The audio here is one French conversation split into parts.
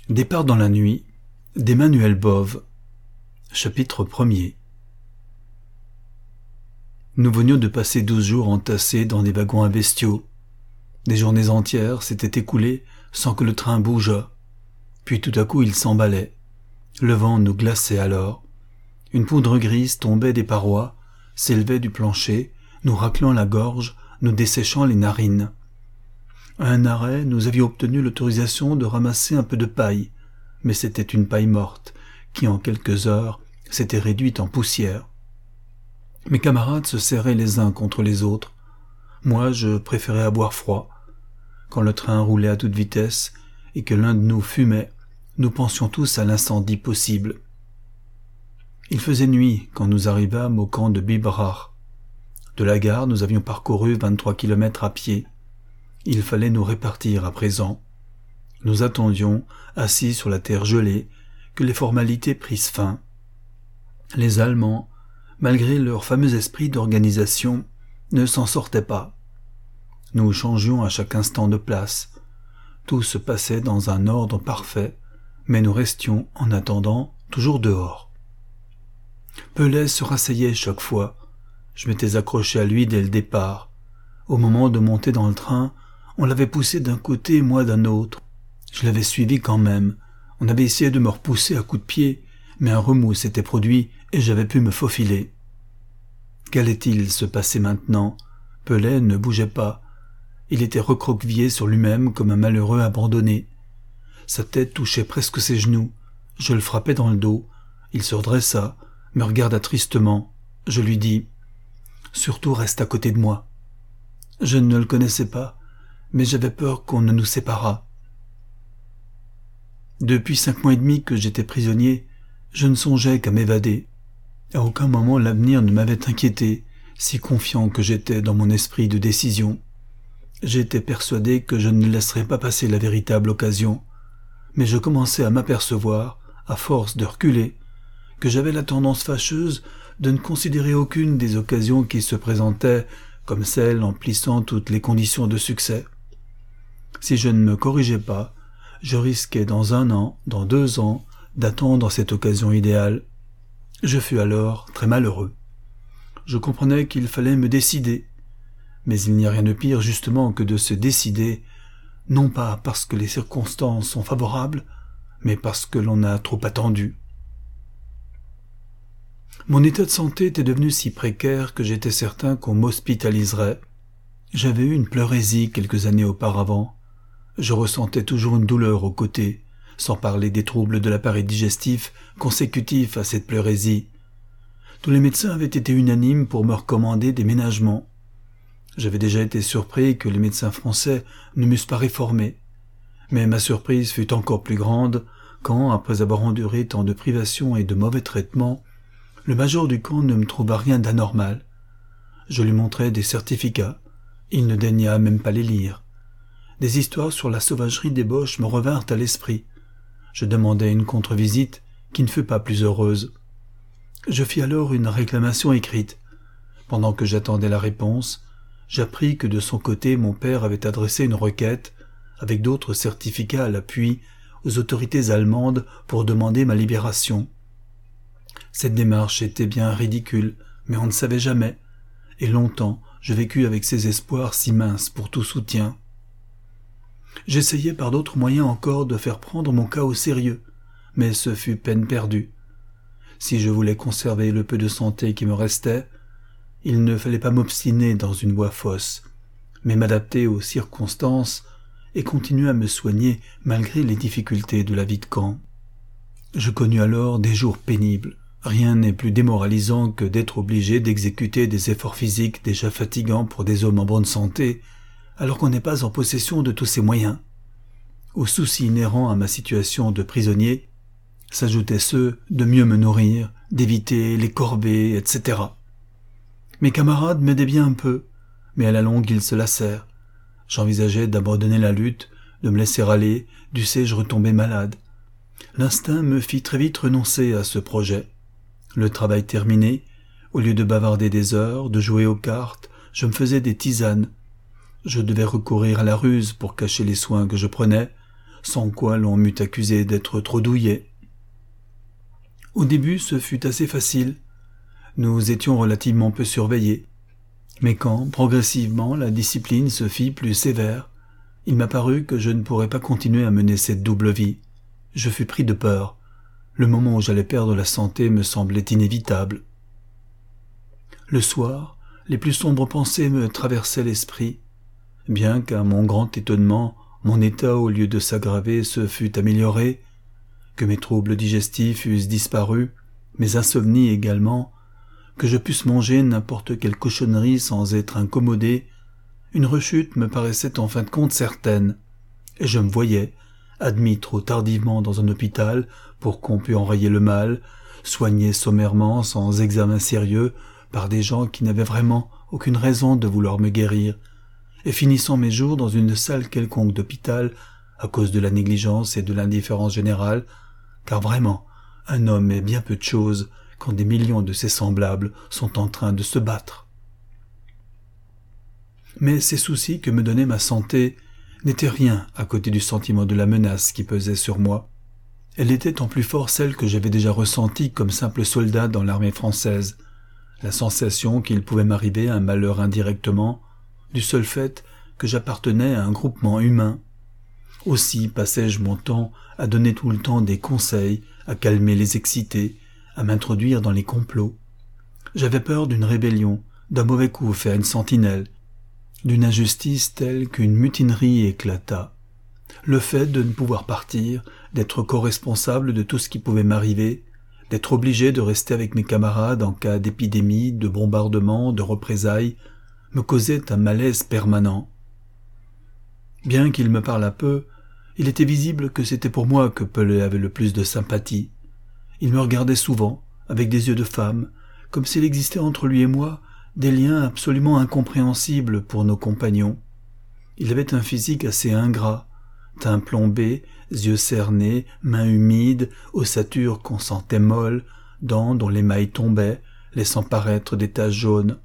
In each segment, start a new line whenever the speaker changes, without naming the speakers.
Départ dans la nuit d'Emmanuel Bove. Chapitre 1er. Nous venions de passer 12 jours entassés dans des wagons à bestiaux. Des journées entières s'étaient écoulées sans que le train bougeât. Puis tout à coup il s'emballait. Le vent nous glaçait alors. Une poudre grise tombait des parois, s'élevait du plancher, nous raclant la gorge, nous desséchant les narines. À un arrêt, nous avions obtenu l'autorisation de ramasser un peu de paille, mais c'était une paille morte, qui en quelques heures s'était réduite en poussière. Mes camarades se serraient les uns contre les autres. Moi, je préférais avoir froid. Quand le train roulait à toute vitesse et que l'un de nous fumait, nous pensions tous à l'incendie possible. Il faisait nuit quand nous arrivâmes au camp de Biberach. De la gare, nous avions parcouru 23 kilomètres à pied. Il fallait nous répartir à présent. Nous attendions, assis sur la terre gelée, que les formalités prissent fin. Les Allemands, malgré leur fameux esprit d'organisation, ne s'en sortaient pas. Nous changions à chaque instant de place. Tout se passait dans un ordre parfait, mais nous restions, en attendant, toujours dehors. Pellet se rasseyait chaque fois. Je m'étais accroché à lui dès le départ. Au moment de monter dans le train, on l'avait poussé d'un côté, moi d'un autre. Je l'avais suivi quand même. On avait essayé de me repousser à coups de pied, mais un remous s'était produit et j'avais pu me faufiler. Qu'allait-il se passer maintenant? Pellet ne bougeait pas. Il était recroquevillé sur lui-même comme un malheureux abandonné. Sa tête touchait presque ses genoux. Je le frappais dans le dos. Il se redressa, me regarda tristement. Je lui dis « Surtout reste à côté de moi ». Je ne le connaissais pas, mais j'avais peur qu'on ne nous séparât. Depuis 5 mois et demi que j'étais prisonnier, je ne songeais qu'à m'évader. À aucun moment l'avenir ne m'avait inquiété, si confiant que j'étais dans mon esprit de décision. J'étais persuadé que je ne laisserais pas passer la véritable occasion, mais je commençais à m'apercevoir, à force de reculer, que j'avais la tendance fâcheuse de ne considérer aucune des occasions qui se présentaient comme celle emplissant toutes les conditions de succès. Si je ne me corrigeais pas, je risquais dans 1 an, dans 2 ans, d'attendre cette occasion idéale. Je fus alors très malheureux. Je comprenais qu'il fallait me décider, mais il n'y a rien de pire justement que de se décider, non pas parce que les circonstances sont favorables, mais parce que l'on a trop attendu. Mon état de santé était devenu si précaire que j'étais certain qu'on m'hospitaliserait. J'avais eu une pleurésie quelques années auparavant. Je ressentais toujours une douleur au côté, sans parler des troubles de l'appareil digestif consécutifs à cette pleurésie. Tous les médecins avaient été unanimes pour me recommander des ménagements. J'avais déjà été surpris que les médecins français ne m'eussent pas réformé. Mais ma surprise fut encore plus grande quand, après avoir enduré tant de privations et de mauvais traitements, le major du camp ne me trouva rien d'anormal. Je lui montrai des certificats. Il ne daigna même pas les lire. Des histoires sur la sauvagerie des Boches me revinrent à l'esprit. Je demandai une contre-visite qui ne fut pas plus heureuse. Je fis alors une réclamation écrite. Pendant que j'attendais la réponse, j'appris que de son côté mon père avait adressé une requête, avec d'autres certificats à l'appui, aux autorités allemandes pour demander ma libération. Cette démarche était bien ridicule, mais on ne savait jamais, et longtemps je vécus avec ces espoirs si minces pour tout soutien. J'essayai par d'autres moyens encore de faire prendre mon cas au sérieux, mais ce fut peine perdue. Si je voulais conserver le peu de santé qui me restait, il ne fallait pas m'obstiner dans une voie fausse, mais m'adapter aux circonstances et continuer à me soigner malgré les difficultés de la vie de camp. Je connus alors des jours pénibles. Rien n'est plus démoralisant que d'être obligé d'exécuter des efforts physiques déjà fatigants pour des hommes en bonne santé, alors qu'on n'est pas en possession de tous ces moyens. Aux soucis inhérents à ma situation de prisonnier s'ajoutaient ceux de mieux me nourrir, d'éviter les corvées, etc. Mes camarades m'aidaient bien un peu, mais à la longue ils se lassèrent. J'envisageais d'abandonner la lutte, de me laisser aller, dussé-je retomber malade. L'instinct me fit très vite renoncer à ce projet. Le travail terminé, au lieu de bavarder des heures, de jouer aux cartes, je me faisais des tisanes. Je devais recourir à la ruse pour cacher les soins que je prenais, sans quoi l'on m'eût accusé d'être trop douillet. Au début, ce fut assez facile. Nous étions relativement peu surveillés. Mais quand, progressivement, la discipline se fit plus sévère, il m'apparut que je ne pourrais pas continuer à mener cette double vie. Je fus pris de peur. Le moment où j'allais perdre la santé me semblait inévitable. Le soir, les plus sombres pensées me traversaient l'esprit, bien qu'à mon grand étonnement, mon état, au lieu de s'aggraver, se fût amélioré, que mes troubles digestifs eussent disparu, mes insomnies également, que je pusse manger n'importe quelle cochonnerie sans être incommodé, une rechute me paraissait en fin de compte certaine, et je me voyais, admis trop tardivement dans un hôpital pour qu'on pût enrayer le mal, soigné sommairement sans examen sérieux par des gens qui n'avaient vraiment aucune raison de vouloir me guérir, et finissant mes jours dans une salle quelconque d'hôpital à cause de la négligence et de l'indifférence générale, car vraiment, un homme est bien peu de chose quand des millions de ses semblables sont en train de se battre. Mais ces soucis que me donnait ma santé n'étaient rien à côté du sentiment de la menace qui pesait sur moi. Elle était en plus fort celle que j'avais déjà ressentie comme simple soldat dans l'armée française, la sensation qu'il pouvait m'arriver un malheur indirectement, du seul fait que j'appartenais à un groupement humain. Aussi passais-je mon temps à donner tout le temps des conseils, à calmer les excités, à m'introduire dans les complots. J'avais peur d'une rébellion, d'un mauvais coup fait à une sentinelle, d'une injustice telle qu'une mutinerie éclata. Le fait de ne pouvoir partir, d'être co-responsable de tout ce qui pouvait m'arriver, d'être obligé de rester avec mes camarades en cas d'épidémie, de bombardement, de représailles, me causait un malaise permanent. Bien qu'il me parlât peu, il était visible que c'était pour moi que Pelé avait le plus de sympathie. Il me regardait souvent, avec des yeux de femme, comme s'il existait entre lui et moi des liens absolument incompréhensibles pour nos compagnons. Il avait un physique assez ingrat, teint plombé, yeux cernés, mains humides, ossature qu'on sentait molle, dents dont l'émail tombait, laissant paraître des taches jaunes.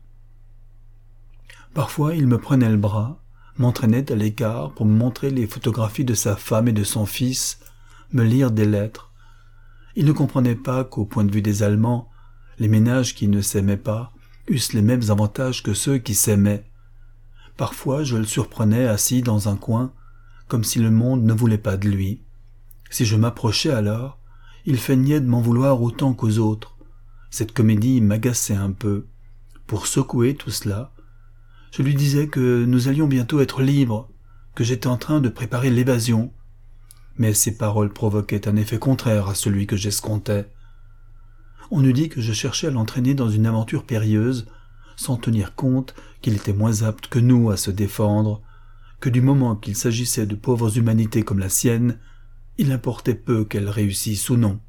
Parfois il me prenait le bras, m'entraînait à l'écart pour me montrer les photographies de sa femme et de son fils, me lire des lettres. Il ne comprenait pas qu'au point de vue des Allemands, les ménages qui ne s'aimaient pas eussent les mêmes avantages que ceux qui s'aimaient. Parfois je le surprenais assis dans un coin, comme si le monde ne voulait pas de lui. Si je m'approchais alors, il feignait de m'en vouloir autant qu'aux autres. Cette comédie m'agaçait un peu. Pour secouer tout cela, je lui disais que nous allions bientôt être libres, que j'étais en train de préparer l'évasion. Mais ces paroles provoquaient un effet contraire à celui que j'escomptais. On eût dit que je cherchais à l'entraîner dans une aventure périlleuse, sans tenir compte qu'il était moins apte que nous à se défendre, que du moment qu'il s'agissait de pauvres humanités comme la sienne, il importait peu qu'elles réussissent ou non.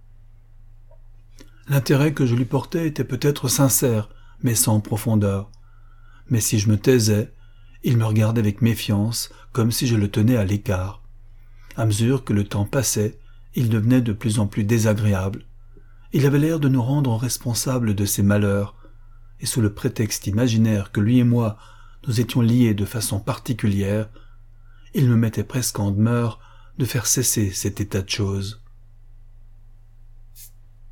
L'intérêt que je lui portais était peut-être sincère, mais sans profondeur. Mais si je me taisais, il me regardait avec méfiance, comme si je le tenais à l'écart. À mesure que le temps passait, il devenait de plus en plus désagréable. Il avait l'air de nous rendre responsables de ses malheurs, et sous le prétexte imaginaire que lui et moi nous étions liés de façon particulière, il me mettait presque en demeure de faire cesser cet état de choses.